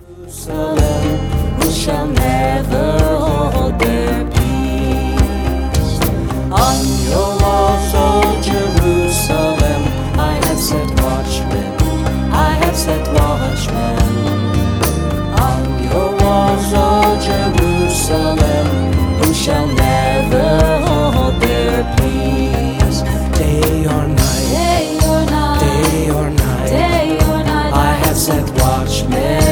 Jerusalem, who shall never hold their peace. On your walls, O Jerusalem, I have set watchmen, I have set watchmen. On your walls, O Jerusalem, who shall never hold their peace. Day or night, day or night, day or night, day or night, I have set watchmen.